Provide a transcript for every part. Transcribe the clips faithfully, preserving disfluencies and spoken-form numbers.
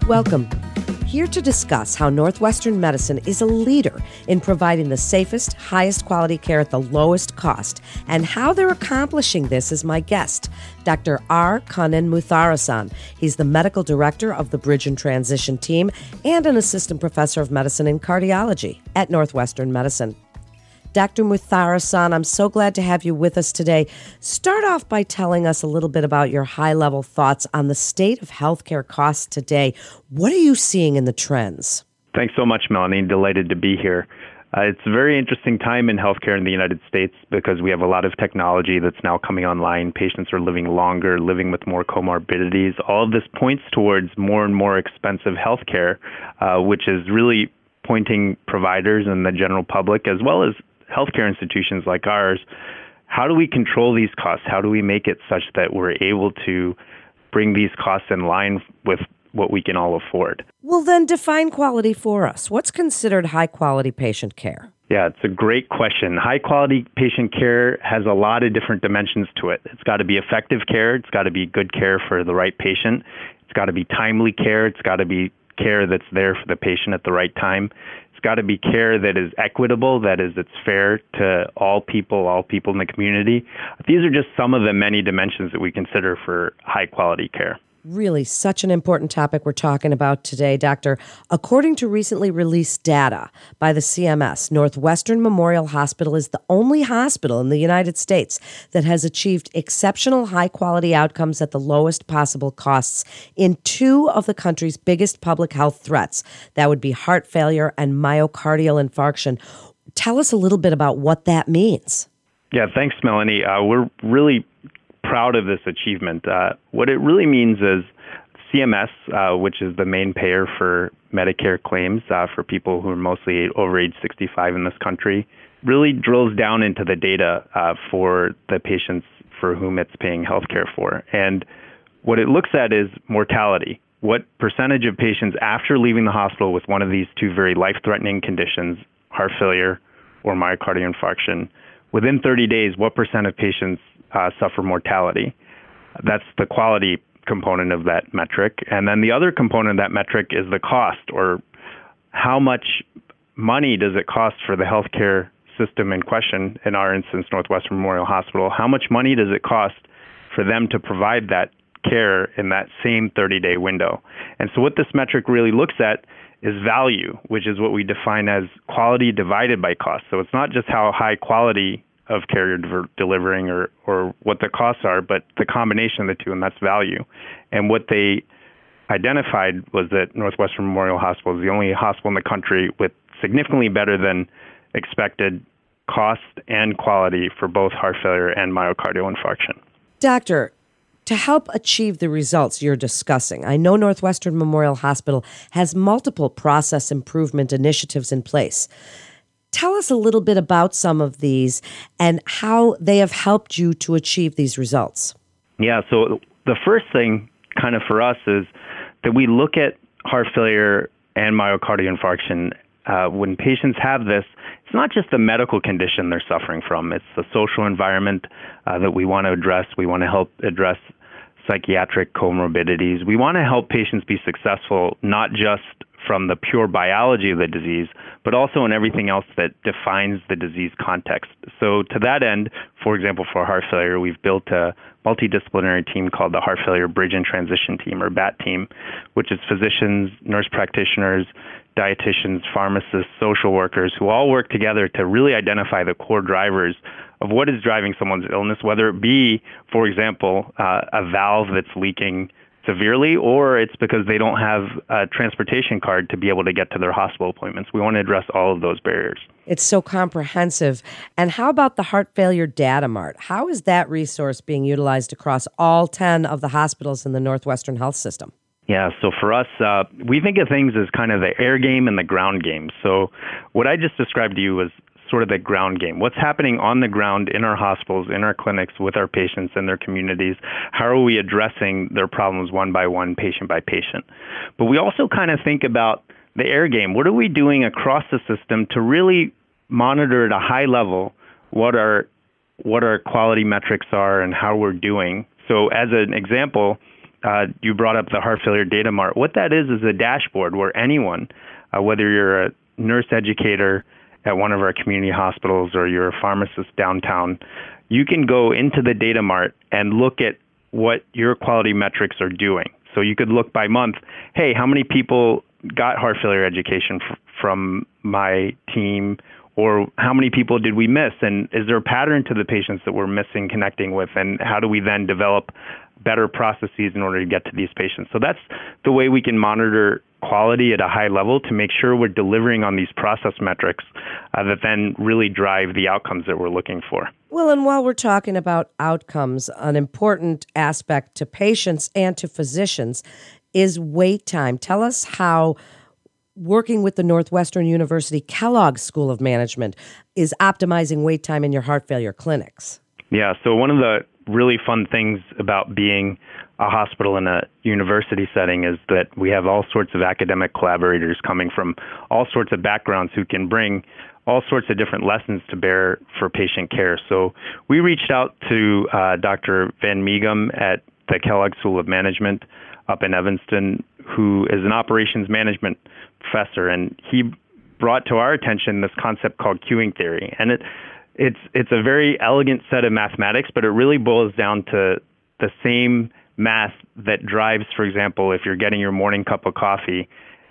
Welcome. Here to discuss how Northwestern Medicine is a leader in providing the safest, highest quality care at the lowest cost, and how they're accomplishing this is my guest, Doctor R. Kannan Mutharasan. He's the medical director of the Bridge and Transition Team and an assistant professor of medicine and cardiology at Northwestern Medicine. Doctor Mutharasan, I'm so glad to have you with us today. Start off by telling us a little bit about your high-level thoughts on the state of healthcare costs today. What are you seeing in the trends? Thanks so much, Melanie. Delighted to be here. Uh, it's a very interesting time in healthcare in the United States because we have a lot of technology that's now coming online. Patients are living longer, living with more comorbidities. All of this points towards more and more expensive healthcare, uh, which is really pointing providers and the general public, as well as healthcare institutions like ours, how do we control these costs? How do we make it such that we're able to bring these costs in line with what we can all afford? Well, then define quality for us. What's considered high-quality patient care? Yeah, it's a great question. High-quality patient care has a lot of different dimensions to it. It's got to be effective care. It's got to be good care for the right patient. It's got to be timely care. It's got to be care that's there for the patient at the right time. It's got to be care that is equitable, that is, it's fair to all people, all people in the community. These are just some of the many dimensions that we consider for high-quality care. Really, such an important topic we're talking about today, Doctor. According to recently released data by the C M S, Northwestern Memorial Hospital is the only hospital in the United States that has achieved exceptional high-quality outcomes at the lowest possible costs in two of the country's biggest public health threats. That would be heart failure and myocardial infarction. Tell us a little bit about what that means. Yeah, thanks, Melanie. Uh, we're really proud of this achievement. Uh, what it really means is C M S, uh, which is the main payer for Medicare claims uh, for people who are mostly over age sixty-five in this country, really drills down into the data uh, for the patients for whom it's paying healthcare for. And what it looks at is mortality. What percentage of patients after leaving the hospital with one of these two very life-threatening conditions, heart failure or myocardial infarction, within thirty days, what percent of patients Uh, suffer mortality? That's the quality component of that metric. And then the other component of that metric is the cost, or how much money does it cost for the healthcare system in question, in our instance, Northwestern Memorial Hospital, how much money does it cost for them to provide that care in that same thirty-day window? And so what this metric really looks at is value, which is what we define as quality divided by cost. So it's not just how high quality of care you're de- delivering or, or what the costs are, but the combination of the two, and that's value. And what they identified was that Northwestern Memorial Hospital is the only hospital in the country with significantly better than expected cost and quality for both heart failure and myocardial infarction. Doctor, to help achieve the results you're discussing, I know Northwestern Memorial Hospital has multiple process improvement initiatives in place. Tell us a little bit about some of these and how they have helped you to achieve these results. Yeah, so the first thing kind of for us is that we look at heart failure and myocardial infarction. Uh, when patients have this, it's not just the medical condition they're suffering from. It's the social environment uh, that we want to address. We want to help address psychiatric comorbidities. We want to help patients be successful, not just from the pure biology of the disease, but also in everything else that defines the disease context. So to that end, for example, for heart failure, we've built a multidisciplinary team called the Heart Failure Bridge and Transition Team, or BAT team, which is physicians, nurse practitioners, dietitians, pharmacists, social workers, who all work together to really identify the core drivers of what is driving someone's illness, whether it be, for example, uh, a valve that's leaking severely, or it's because they don't have a transportation card to be able to get to their hospital appointments. We want to address all of those barriers. It's so comprehensive. And how about the Heart Failure Data Mart? How is that resource being utilized across all ten of the hospitals in the Northwestern Health System? Yeah, so for us, uh, we think of things as kind of the air game and the ground game. So what I just described to you was sort of the ground game. What's happening on the ground in our hospitals, in our clinics, with our patients and their communities? How are we addressing their problems one by one, patient by patient? But we also kind of think about the air game. What are we doing across the system to really monitor at a high level what our what our quality metrics are and how we're doing? So as an example, uh, you brought up the Heart Failure Data Mart. What that is is a dashboard where anyone, uh, whether you're a nurse educator at one of our community hospitals or you're a pharmacist downtown, you can go into the Data Mart and look at what your quality metrics are doing. So you could look by month, hey, how many people got heart failure education f- from my team, or how many people did we miss? And is there a pattern to the patients that we're missing connecting with? And how do we then develop better processes in order to get to these patients? So that's the way we can monitor quality at a high level to make sure we're delivering on these process metrics uh, that then really drive the outcomes that we're looking for. Well, and while we're talking about outcomes, an important aspect to patients and to physicians is wait time. Tell us how working with the Northwestern University Kellogg School of Management is optimizing wait time in your heart failure clinics. Yeah, so one of the really fun things about being a hospital in a university setting is that we have all sorts of academic collaborators coming from all sorts of backgrounds who can bring all sorts of different lessons to bear for patient care. So we reached out to uh, Doctor Van Meegum at the Kellogg School of Management up in Evanston, who is an operations management professor, and he brought to our attention this concept called queuing theory. And it it's it's a very elegant set of mathematics, but it really boils down to the same math that drives, for example, if you're getting your morning cup of coffee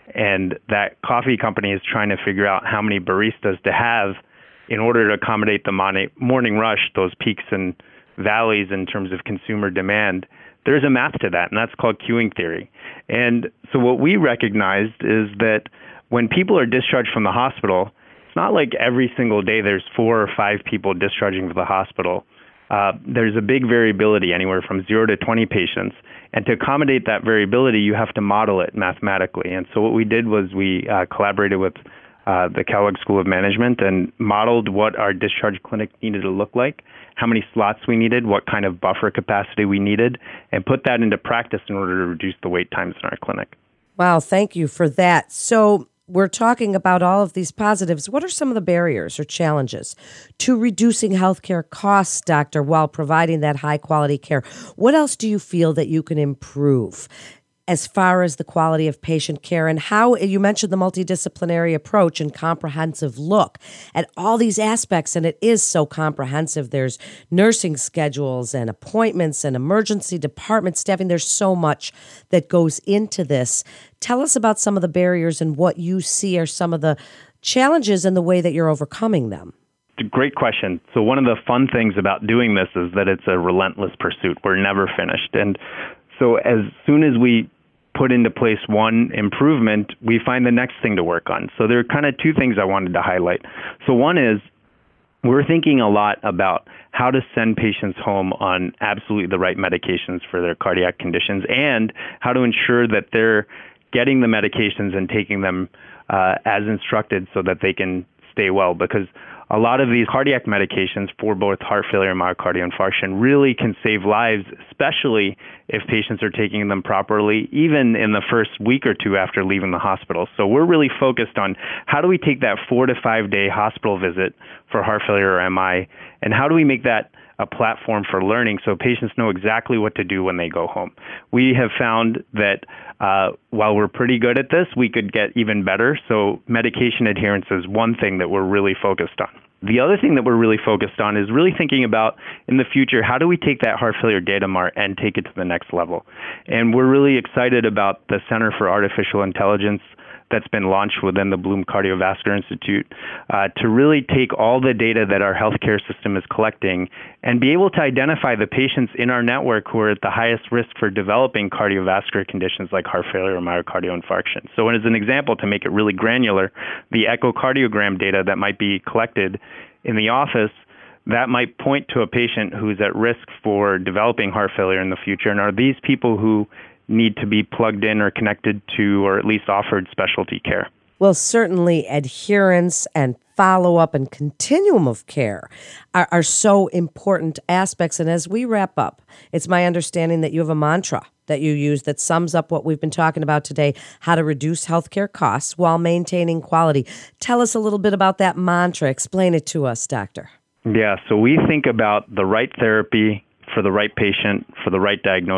and that coffee company is trying to figure out how many baristas to have in order to accommodate the morning rush, those peaks and valleys in terms of consumer demand, there's a math to that, and that's called queuing theory. And so what we recognized is that when people are discharged from the hospital, it's not like every single day there's four or five people discharging from the hospital. Uh, there's a big variability, anywhere from zero to twenty patients. And to accommodate that variability, you have to model it mathematically. And so what we did was we uh, collaborated with uh, the Kellogg School of Management and modeled what our discharge clinic needed to look like, how many slots we needed, what kind of buffer capacity we needed, and put that into practice in order to reduce the wait times in our clinic. Wow, thank you for that. So we're talking about all of these positives. What are some of the barriers or challenges to reducing healthcare costs, doctor, while providing that high quality care? What else do you feel that you can improve as far as the quality of patient care, and how you mentioned the multidisciplinary approach and comprehensive look at all these aspects? And it is so comprehensive. There's nursing schedules and appointments and emergency department staffing. There's so much that goes into this. Tell us about some of the barriers and what you see are some of the challenges and the way that you're overcoming them. It's a great question. So one of the fun things about doing this is that it's a relentless pursuit. We're never finished. And so as soon as we put into place one improvement, we find the next thing to work on. So there are kind of two things I wanted to highlight. So one is we're thinking a lot about how to send patients home on absolutely the right medications for their cardiac conditions, and how to ensure that they're getting the medications and taking them uh, as instructed so that they can stay well. Because a lot of these cardiac medications for both heart failure and myocardial infarction really can save lives, especially if patients are taking them properly, even in the first week or two after leaving the hospital. So we're really focused on how do we take that four to five day hospital visit for heart failure or M I, and how do we make that a platform for learning so patients know exactly what to do when they go home. We have found that uh, while we're pretty good at this, we could get even better. So medication adherence is one thing that we're really focused on. The other thing that we're really focused on is really thinking about, in the future, how do we take that heart failure data mart and take it to the next level? And we're really excited about the Center for Artificial Intelligence that's been launched within the Bloom Cardiovascular Institute uh, to really take all the data that our healthcare system is collecting and be able to identify the patients in our network who are at the highest risk for developing cardiovascular conditions like heart failure or myocardial infarction. So as an example, to make it really granular, the echocardiogram data that might be collected in the office, that might point to a patient who's at risk for developing heart failure in the future. And are these people who need to be plugged in or connected to, or at least offered specialty care? Well, certainly adherence and follow-up and continuum of care are, are so important aspects. And as we wrap up, it's my understanding that you have a mantra that you use that sums up what we've been talking about today, how to reduce healthcare costs while maintaining quality. Tell us a little bit about that mantra. Explain it to us, Doctor. Yeah, so we think about the right therapy for the right patient, for the right diagnosis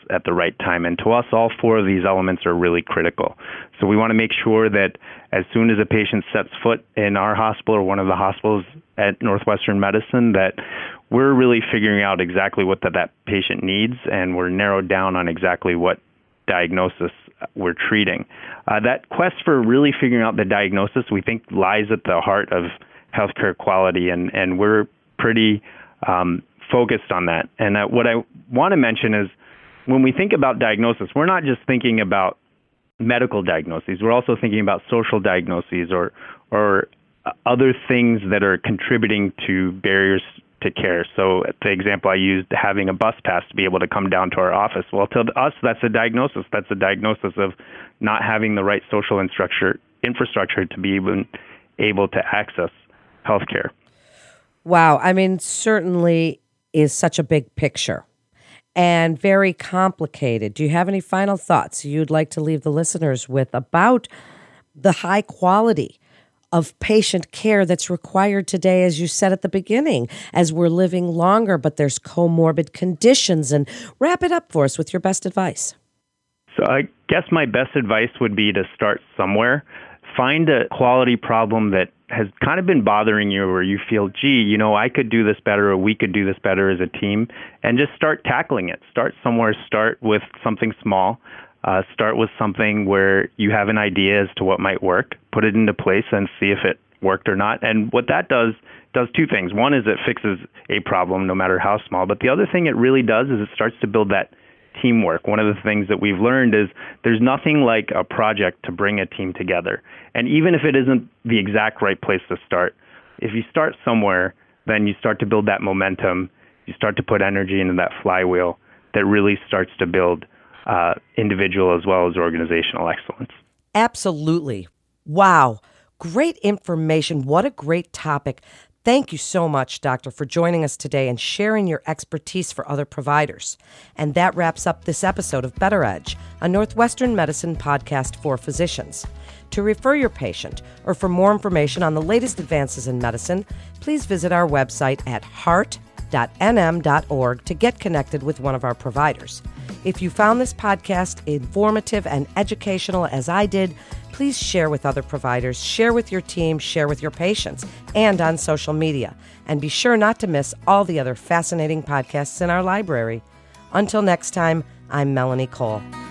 at the right time. And to us, all four of these elements are really critical. So we want to make sure that as soon as a patient sets foot in our hospital or one of the hospitals at Northwestern Medicine, that we're really figuring out exactly what that, that patient needs, and we're narrowed down on exactly what diagnosis we're treating. Uh, that quest for really figuring out the diagnosis, we think, lies at the heart of healthcare quality, and, and we're pretty um, focused on that. And uh, what I want to mention is when we think about diagnosis, we're not just thinking about medical diagnoses. We're also thinking about social diagnoses or or other things that are contributing to barriers to care. So the example I used, having a bus pass to be able to come down to our office. Well, to us, that's a diagnosis. That's a diagnosis of not having the right social infrastructure, infrastructure to be even able to access healthcare. Wow. I mean, certainly is such a big picture and very complicated. Do you have any final thoughts you'd like to leave the listeners with about the high quality of patient care that's required today, as you said at the beginning, as we're living longer, but there's comorbid conditions? And wrap it up for us with your best advice. So I guess my best advice would be to start somewhere. Find a quality problem that has kind of been bothering you, where you feel, gee, you know, I could do this better, or we could do this better as a team, and just start tackling it. Start somewhere. Start with something small. Uh, start with something where you have an idea as to what might work. Put it into place and see if it worked or not. And what that does does two things. One is it fixes a problem, no matter how small. But the other thing it really does is it starts to build that teamwork. One of the things that we've learned is there's nothing like a project to bring a team together. And even if it isn't the exact right place to start, if you start somewhere, then you start to build that momentum. You start to put energy into that flywheel that really starts to build uh, individual as well as organizational excellence. Absolutely. Wow. Great information. What a great topic. Thank you so much, Doctor, for joining us today and sharing your expertise for other providers. And that wraps up this episode of Better Edge, a Northwestern Medicine podcast for physicians. To refer your patient or for more information on the latest advances in medicine, please visit our website at heart dot n m dot org to get connected with one of our providers. If you found this podcast informative and educational as I did, please share with other providers, share with your team, share with your patients, and on social media. And be sure not to miss all the other fascinating podcasts in our library. Until next time, I'm Melanie Cole.